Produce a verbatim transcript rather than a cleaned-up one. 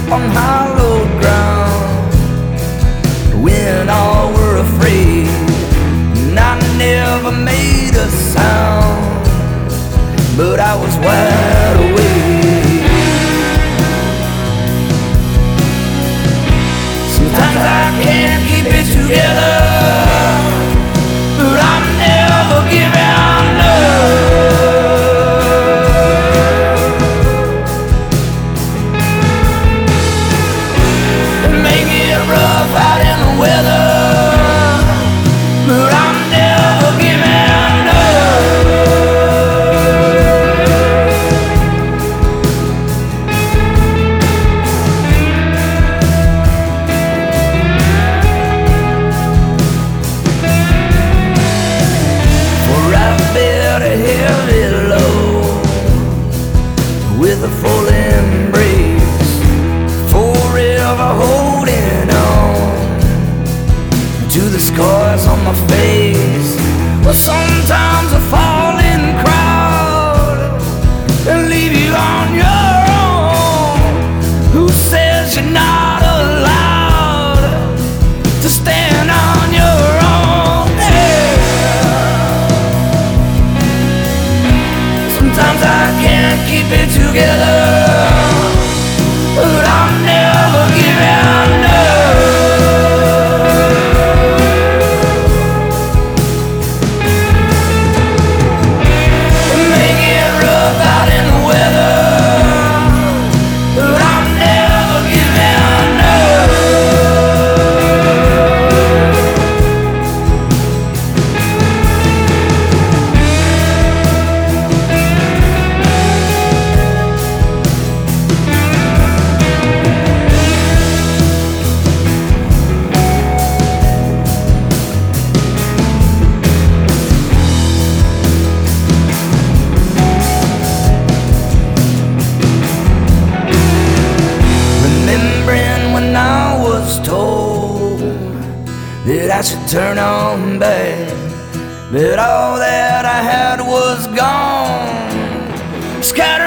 on hollow ground when all were afraid, and I never made a sound, but I was wide awake. Sometimes I can't keep it together, but I'm never giving up. Rough out in the weather, but I'm never giving For I've built a heavy load with a full embrace, forever holding to the scars on my face. Well, sometimes a falling crowd and leave you on your own. Who says you're not allowed to stand on your own? Yeah. Sometimes I can't keep it together, but I'm never giving up. That I should turn on back, but all that I had was gone. Scattered